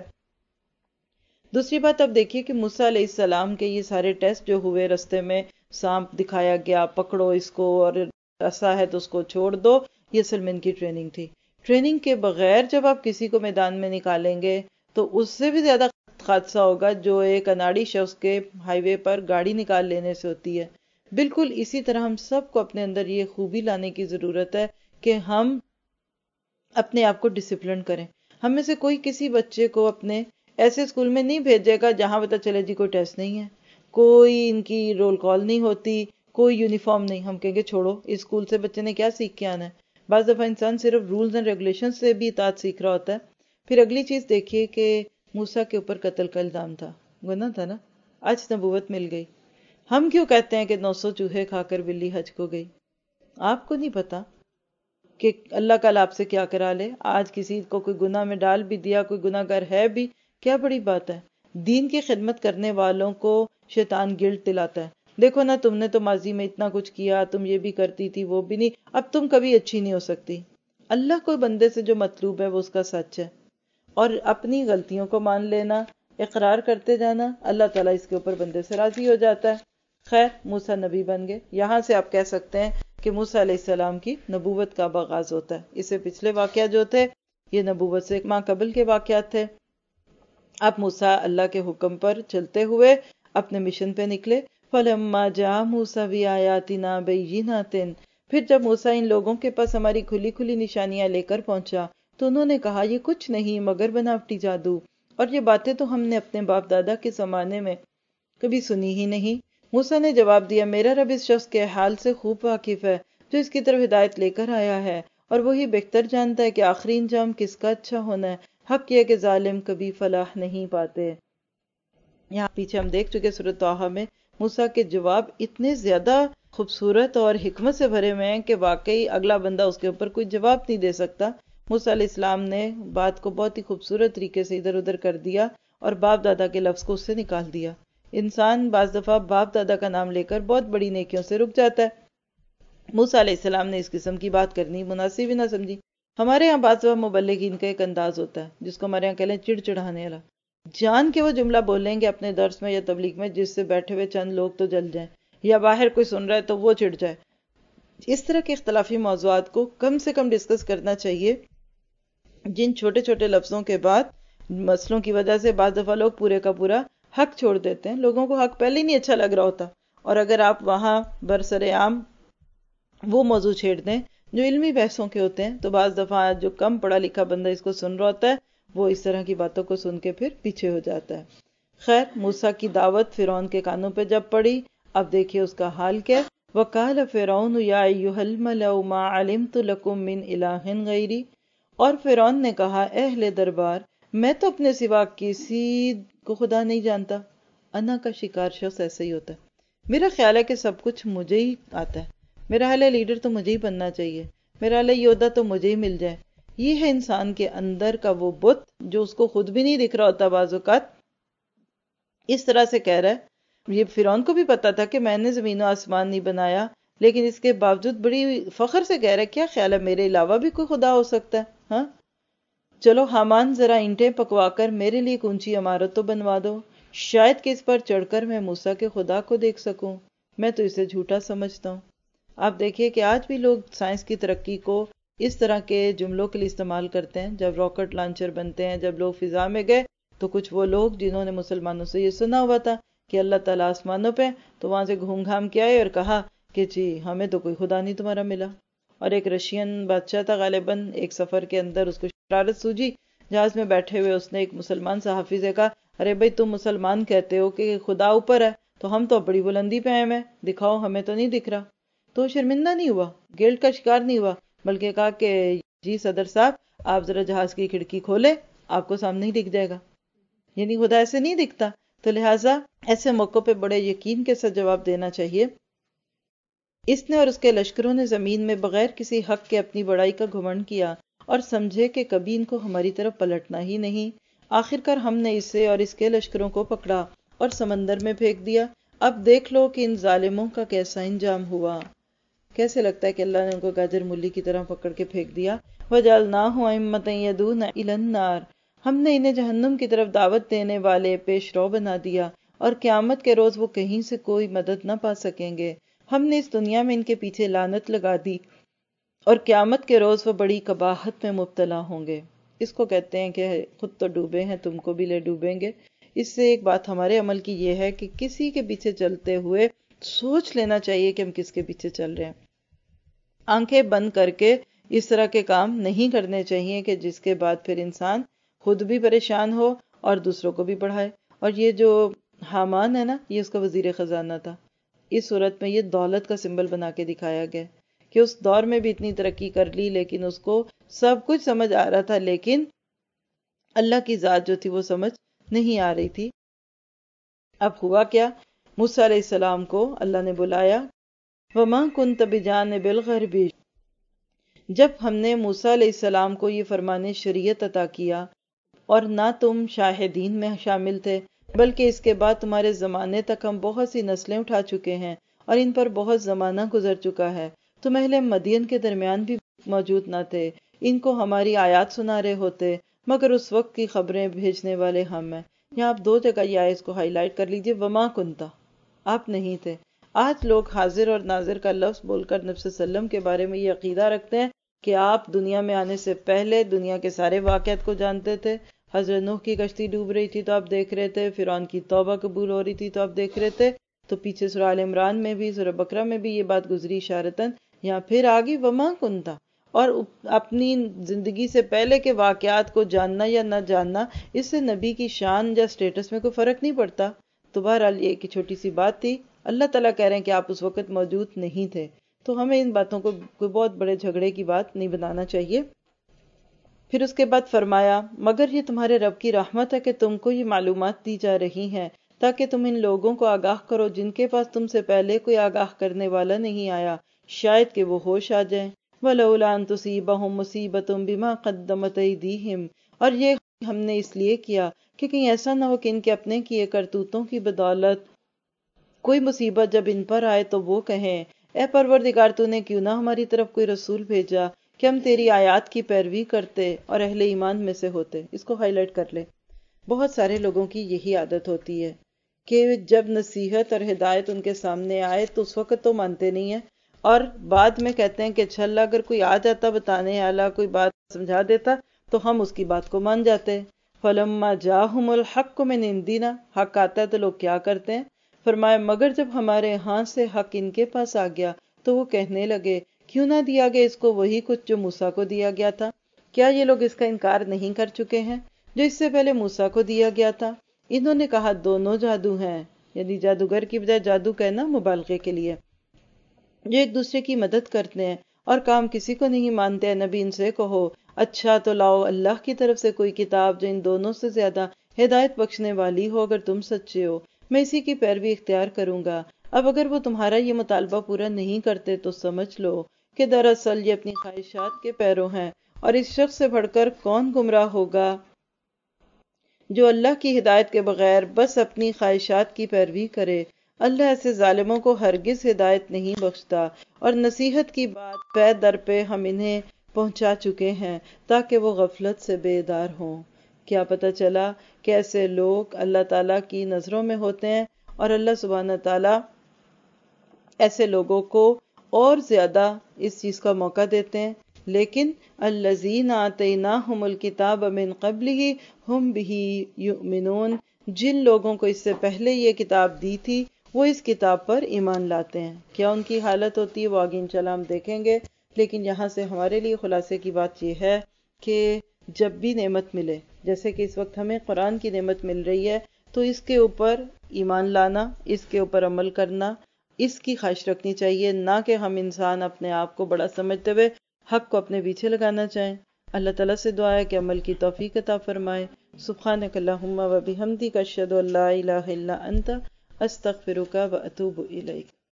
S1: دوسری بات اب دیکھیے کہ موسیٰ علیہ السلام کے یہ سارے ٹیسٹ جو ہوئے، رستے میں سانپ دکھایا گیا، پکڑو اس کو، اور ایسا ہے تو اس کو چھوڑ دو، یہ اصل میں ان کی ٹریننگ تھی. ٹریننگ کے بغیر جب آپ کسی کو میدان میں نکالیں گے تو اس سے بھی زیادہ حادثہ ہوگا جو ایک اناڑی شخص کے ہائی وے پر گاڑی نکال لینے سے ہوتی ہے. بالکل اسی طرح ہم سب کو اپنے اندر یہ خوبی لانے کی ضرورت ہے کہ ہم اپنے آپ کو ڈسپلن کریں. ہم میں سے کوئی کسی بچے کو اپنے ایسے اسکول میں نہیں بھیجے گا جہاں پتہ چلے جی کوئی ٹیسٹ نہیں ہے، کوئی ان کی رول کال نہیں ہوتی، کوئی یونیفارم نہیں. ہم کہیں گے چھوڑو، اس اسکول سے بچے نے کیا سیکھ کے آنا ہے. بعض دفعہ انسان صرف رولز اینڈ ریگولیشن سے بھی اطاعت سیکھ رہا ہوتا ہے. پھر اگلی چیز دیکھیے کہ موسیٰ کے اوپر قتل کا الزام تھا، گناہ تھا نا. آج نبوت مل گئی. ہم کیوں کہتے ہیں کہ نو سو چوہے کھا کر بلی حج کو گئی؟ آپ کو نہیں پتا کہ اللہ کل آپ سے کیا کرا لے. آج کسی کو کوئی گناہ میں ڈال بھی دیا، کوئی گناہ گر ہے بھی، کیا بڑی بات ہے. دین کی خدمت کرنے والوں کو شیطان گلٹ دلاتا ہے. دیکھو نا تم نے تو ماضی میں اتنا کچھ کیا، تم یہ بھی کرتی تھی وہ بھی نہیں، اب تم کبھی اچھی نہیں ہو سکتی۔ اللہ کو بندے سے جو مطلوب ہے وہ اس کا سچ ہے، اور اپنی غلطیوں کو مان لینا، اقرار کرتے جانا، اللہ تعالیٰ اس کے اوپر بندے سے راضی ہو جاتا ہے۔ خیر موسیٰ نبی بن گئے، یہاں سے آپ کہہ سکتے ہیں کہ موسیٰ علیہ السلام کی نبوت کا آغاز ہوتا ہے۔ اس سے پچھلے واقعات جو تھے یہ نبوت سے ایک ماہ قبل کے واقعات تھے۔ اب موسیٰ اللہ کے حکم پر چلتے ہوئے اپنے مشن پہ نکلے۔ فَلَمَّا جَاءَ مُوسَىٰ بِآيَاتِنَا بَيِّنَاتٍ، پھر جب موسیٰ ان لوگوں کے پاس ہماری کھلی کھلی نشانیاں لے کر پہنچا تو انہوں نے کہا یہ کچھ نہیں مگر بناوٹی جادو، اور یہ باتیں تو ہم نے اپنے باپ دادا کے زمانے میں کبھی سنی ہی نہیں۔ موسیٰ نے جواب دیا میرا رب اس شخص کے حال سے خوب واقف ہے جو اس کی طرف ہدایت لے کر آیا ہے، اور وہی بہتر جانتا ہے کہ آخری انجام کس کا اچھا ہونا ہے۔ حق یہ کہ ظالم کبھی فلاح نہیں پاتے۔ یہاں پیچھے ہم دیکھ چکے سورۃ طٰہٰ میں موسیٰ کے جواب اتنے زیادہ خوبصورت اور حکمت سے بھرے ہوئے ہیں کہ واقعی اگلا بندہ اس کے اوپر کوئی جواب نہیں دے سکتا۔ موسیٰ علیہ السلام نے بات کو بہت ہی خوبصورت طریقے سے ادھر ادھر کر دیا اور باپ دادا کے لفظ کو اس سے نکال دیا۔ انسان بعض دفعہ باپ دادا کا نام لے کر بہت بڑی نیکیوں سے رک جاتا ہے۔ موسیٰ علیہ السلام نے اس قسم کی بات کرنی مناسب ہی نہ سمجھی۔ ہمارے یہاں بعض دفعہ مبلغین کا ایک انداز ہوتا ہے جس کو ہمارے یہاں کہہ لیں چڑ چڑھانے والا، جان کے وہ جملہ بولیں گے اپنے درس میں یا تبلیغ میں جس سے بیٹھے ہوئے چند لوگ تو جل جائیں، یا باہر کوئی سن رہا ہے تو وہ چڑ جائے۔ اس طرح کے اختلافی موضوعات کو کم سے کم ڈسکس کرنا چاہیے، جن چھوٹے چھوٹے لفظوں کے بعد مسئلوں کی وجہ سے بعض دفعہ لوگ پورے کا پورا حق چھوڑ دیتے ہیں۔ لوگوں کو حق پہلے ہی نہیں اچھا لگ رہا ہوتا، اور اگر آپ وہاں برسر عام وہ موضوع چھیڑ دیں جو علمی بحثوں کے ہوتے ہیں تو بعض دفعہ جو کم پڑھا لکھا بندہ اس کو سن رہا ہوتا ہے وہ اس طرح کی باتوں کو سن کے پھر پیچھے ہو جاتا ہے۔ خیر موسیٰ کی دعوت فرعون کے کانوں پہ جب پڑی، اب دیکھیے اس کا حال کیا۔ وَقَالَ فِرْعَوْنُ يَا أَيُّهَا الْمَلَأُ مَا عَلِمْتُ لَكُم مِّنْ إِلَٰهٍ غَيْرِي، اور فرعون نے کہا اے اہل دربار میں تو اپنے سوا کسی کو خدا نہیں جانتا۔ انا کا شکار شخص ایسے ہی ہوتا ہے، میرا خیال ہے کہ سب کچھ مجھے ہی آتا ہے، میرا حال ہے لیڈر تو مجھے ہی بننا چاہیے، میرا حال ہے یودھا تو مجھے ہی مل جائے۔ یہ ہے انسان کے اندر کا وہ بت جو اس کو خود بھی نہیں دکھ رہا ہوتا، بعض اوقات اس طرح سے کہہ رہا ہے۔ یہ فرعون کو بھی پتا تھا کہ میں نے زمین و آسمان نہیں بنایا، لیکن اس کے باوجود بڑی فخر سے کہہ رہا ہے کیا خیال ہے میرے علاوہ بھی کوئی خدا ہو سکتا ہے؟ ہاں چلو حامان ذرا اینٹیں پکوا کر میرے لیے ایک اونچی عمارت تو بنوا دو، شاید کہ اس پر چڑھ کر میں موسیٰ کے خدا کو دیکھ سکوں، میں تو اسے جھوٹا سمجھتا ہوں۔ آپ دیکھیے کہ آج بھی لوگ سائنس کی ترقی کو اس طرح کے جملوں کے لیے استعمال کرتے ہیں۔ جب راکٹ لانچر بنتے ہیں، جب لوگ فضا میں گئے تو کچھ وہ لوگ جنہوں نے مسلمانوں سے یہ سنا ہوا تھا کہ اللہ تعالیٰ آسمانوں پہ، تو وہاں سے گھوم گھام کے آئے اور کہا کہ جی ہمیں تو کوئی خدا نہیں تمہارا ملا۔ اور ایک رشین بادشاہ تھا غالباً، ایک سفر کے اندر اس کو شرارت سوجی، جہاز میں بیٹھے ہوئے اس نے ایک مسلمان صحافی سے کہا ارے بھائی تم مسلمان کہتے ہو کہ خدا اوپر ہے، تو ہم تو بڑی بلندی پہ ہیں، دکھاؤ ہمیں تو نہیں دکھ رہا۔ تو شرمندہ نہیں ہوا، گلٹ کا شکار نہیں ہوا، بلکہ کہا کہ جی صدر صاحب آپ ذرا جہاز کی کھڑکی کھولے، آپ کو سامنے ہی دکھ جائے گا۔ یعنی خدا ایسے نہیں دکھتا، تو لہٰذا ایسے موقع پہ بڑے یقین کے ساتھ جواب دینا چاہیے۔ اس نے اور اس کے لشکروں نے زمین میں بغیر کسی حق کے اپنی بڑائی کا گھمنڈ کیا اور سمجھے کہ کبھی ان کو ہماری طرف پلٹنا ہی نہیں۔ آخر کار ہم نے اسے اور اس کے لشکروں کو پکڑا اور سمندر میں پھینک دیا۔ اب دیکھ لو کہ ان ظالموں کا کیسا انجام ہوا۔ کیسے لگتا ہے کہ اللہ نے ان کو گاجر مولی کی طرح پکڑ کے پھینک دیا۔ وَجَعَلْنَاهُمْ أَئِمَّةً يَدْعُونَ إِلَى النَّارِ، ہم نے انہیں جہنم کی طرف دعوت دینے والے پیش رو بنا دیا، اور قیامت کے روز وہ کہیں سے کوئی مدد نہ پا سکیں گے۔ ہم نے اس دنیا میں ان کے پیچھے لعنت لگا دی، اور قیامت کے روز وہ بڑی قباحت میں مبتلا ہوں گے۔ اس کو کہتے ہیں کہ خود تو ڈوبے ہیں تم کو بھی لے ڈوبیں گے۔ اس سے ایک بات ہمارے عمل کی یہ ہے کہ کسی کے پیچھے چلتے ہوئے سوچ لینا چاہیے کہ ہم کس کے پیچھے چل رہے ہیں۔ آنکھیں بند کر کے اس طرح کے کام نہیں کرنے چاہیے کہ جس کے بعد پھر انسان خود بھی پریشان ہو اور دوسروں کو بھی پڑھائے۔ اور یہ جو حامان ہے نا، یہ اس کا وزیر خزانہ تھا۔ اس صورت میں یہ دولت کا سمبل بنا کے دکھایا گیا کہ اس دور میں بھی اتنی ترقی کر لی، لیکن اس کو سب کچھ سمجھ آ رہا تھا، لیکن اللہ کی ذات جو تھی وہ سمجھ نہیں آ رہی تھی۔ اب ہوا کیا، موسیٰ علیہ السلام کو اللہ نے بلایا۔ وَمَا كُنْتَ بِجَانِبِ الْغَرْبِ، جب ہم نے موسیٰ علیہ السلام کو یہ فرمان شریعت عطا کیا اور نہ تم شاہدین میں شامل تھے، بلکہ اس کے بعد تمہارے زمانے تک ہم بہت سی نسلیں اٹھا چکے ہیں اور ان پر بہت زمانہ گزر چکا ہے۔ تم اہل مدین کے درمیان بھی موجود نہ تھے، ان کو ہماری آیات سنا رہے ہوتے، مگر اس وقت کی خبریں بھیجنے والے ہم ہیں۔ یہاں آپ دو جگہ یہ آیت کو ہائی لائٹ کر لیجئے، وما کنتا، آپ نہیں تھے۔ آج لوگ حاضر اور ناظر کا لفظ بول کر نبی صلی اللہ علیہ وسلم کے بارے میں یہ عقیدہ رکھتے ہیں کہ آپ دنیا میں آنے سے پہلے دنیا کے سارے واقعات کو جانتے تھے۔ حضرت نوح کی کشتی ڈوب رہی تھی تو آپ دیکھ رہے تھے، فرعون کی توبہ قبول ہو رہی تھی تو آپ دیکھ رہے تھے۔ تو پیچھے سورہ آل عمران میں بھی، سورہ بقرہ میں بھی یہ بات گزری اشارتاً، یہاں پھر آگی وما کنتا، اور اپنی زندگی سے پہلے کے واقعات کو جاننا یا نہ جاننا، اس سے نبی کی شان یا سٹیٹس میں کوئی فرق نہیں پڑتا۔ تو بہرحال یہ ایک چھوٹی سی بات تھی، اللہ تعالیٰ کہہ رہے ہیں کہ آپ اس وقت موجود نہیں تھے، تو ہمیں ان باتوں کو کوئی بہت بڑے جھگڑے کی بات نہیں بنانا چاہیے۔ پھر اس کے بعد فرمایا مگر یہ تمہارے رب کی رحمت ہے کہ تم کو یہ معلومات دی جا رہی ہیں تاکہ تم ان لوگوں کو آگاہ کرو جن کے پاس تم سے پہلے کوئی آگاہ کرنے والا نہیں آیا، شاید کہ وہ ہوش آ جائیں۔ وَلَوْلَا أَن تُصِيبَهُم مُّصِيبَةٌ بِمَا قَدَّمَتْ أَيْدِيهِمْ، اور یہ ہم نے اس لیے کیا کہ کہیں ایسا نہ ہو کہ ان کے اپنے کیے کرتوتوں کی بدولت کوئی مصیبت جب ان پر آئے تو وہ کہیں اے پروردگار تو نے کیوں نہ ہماری طرف کوئی رسول بھیجا کہ ہم تیری آیات کی پیروی کرتے اور اہل ایمان میں سے ہوتے۔ اس کو ہائی لائٹ کر لے۔ بہت سارے لوگوں کی یہی عادت ہوتی ہے کہ جب نصیحت اور ہدایت ان کے سامنے آئے تو اس وقت تو مانتے نہیں ہیں، اور بعد میں کہتے ہیں کہ اچھا اللہ اگر کوئی آ جاتا بتانے والا، کوئی بات سمجھا دیتا تو ہم اس کی بات کو مان جاتے۔ فَلَمَّا جَاءَهُمُ الْحَقُّ مِنْ عِنْدِنَا، حق آتا ہے تو لوگ کیا کرتے ہیں؟ فرمایا مگر جب ہمارے ہاں سے حق ان کے پاس آ گیا تو وہ کہنے لگے کیوں نہ دیا گیا اس کو وہی کچھ جو موسیٰ کو دیا گیا تھا۔ کیا یہ لوگ اس کا انکار نہیں کر چکے ہیں جو اس سے پہلے موسیٰ کو دیا گیا تھا؟ انہوں نے کہا دونوں جادو ہیں، یعنی جادوگر کی بجائے جادو کہنا مبالغے کے لیے، جو ایک دوسرے کی مدد کرتے ہیں اور کام کسی کو نہیں مانتے ہیں۔ نبی ان سے کہو اچھا تو لاؤ اللہ کی طرف سے کوئی کتاب جو ان دونوں سے زیادہ ہدایت بخشنے والی ہو، اگر تم سچے ہو میں اسی کی پیروی اختیار کروں گا۔ اب اگر وہ تمہارا یہ مطالبہ پورا نہیں کرتے تو سمجھ لو کہ دراصل یہ اپنی خواہشات کے پیرو ہیں، اور اس شخص سے بڑھ کر کون گمراہ ہوگا جو اللہ کی ہدایت کے بغیر بس اپنی خواہشات کی پیروی کرے۔ اللہ ایسے ظالموں کو ہرگز ہدایت نہیں بخشتا، اور نصیحت کی بات پے در پہ ہم انہیں پہنچا چکے ہیں تاکہ وہ غفلت سے بیدار ہوں۔ کیا پتہ چلا کہ ایسے لوگ اللہ تعالیٰ کی نظروں میں ہوتے ہیں، اور اللہ سبحانہ تعالیٰ ایسے لوگوں کو اور زیادہ اس چیز کا موقع دیتے ہیں۔ لیکن الذین آتیناہم الکتاب من قبلہ ہم بہ یؤمنون، جن لوگوں کو اس سے پہلے یہ کتاب دی تھی وہ اس کتاب پر ایمان لاتے ہیں۔ کیا ان کی حالت ہوتی ہے وہ آگے انشاءاللہ ہم دیکھیں گے، لیکن یہاں سے ہمارے لیے خلاصے کی بات یہ ہے کہ جب بھی نعمت ملے، جیسے کہ اس وقت ہمیں قرآن کی نعمت مل رہی ہے، تو اس کے اوپر ایمان لانا، اس کے اوپر عمل کرنا، اس کی خواہش رکھنی چاہیے، نہ کہ ہم انسان اپنے آپ کو بڑا سمجھتے ہوئے حق کو اپنے پیچھے لگانا چاہیں۔ اللہ تعالیٰ سے دعا ہے کہ عمل کی توفیق عطا فرمائے۔ سبحانک اللہم و بحمدک اشہد ان لا الہ الا انت استغفرک و اتوب الیک۔